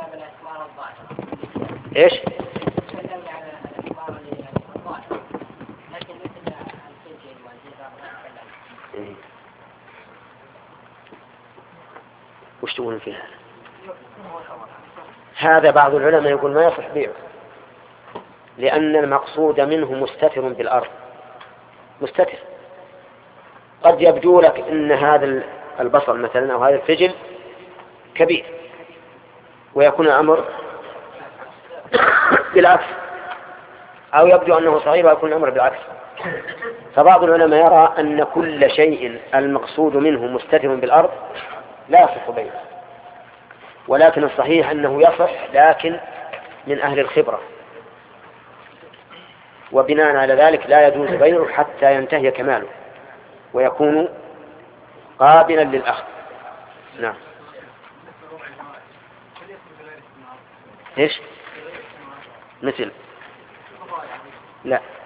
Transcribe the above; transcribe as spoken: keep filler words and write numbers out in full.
إيش؟ وش تقولون فيها؟ هذا بعض العلماء يقول ما يصح بيعه، لأن المقصود منه مستتر بالأرض، مستتر. قد يبدو لك أن هذا البصل مثلا أو هذا الفجل كبير ويكون الأمر بالعكس، أو يبدو أنه صغير ويكون الأمر بالعكس. فبعض العلماء يرى أن كل شيء المقصود منه مستتر بالأرض لا يصح بيعه، ولكن الصحيح أنه يصح لكن من أهل الخبرة، وبناء على ذلك لا يجوز بيعه حتى ينتهي كماله ويكون قابلا للأخذ. نعم. إيش؟ مثل لا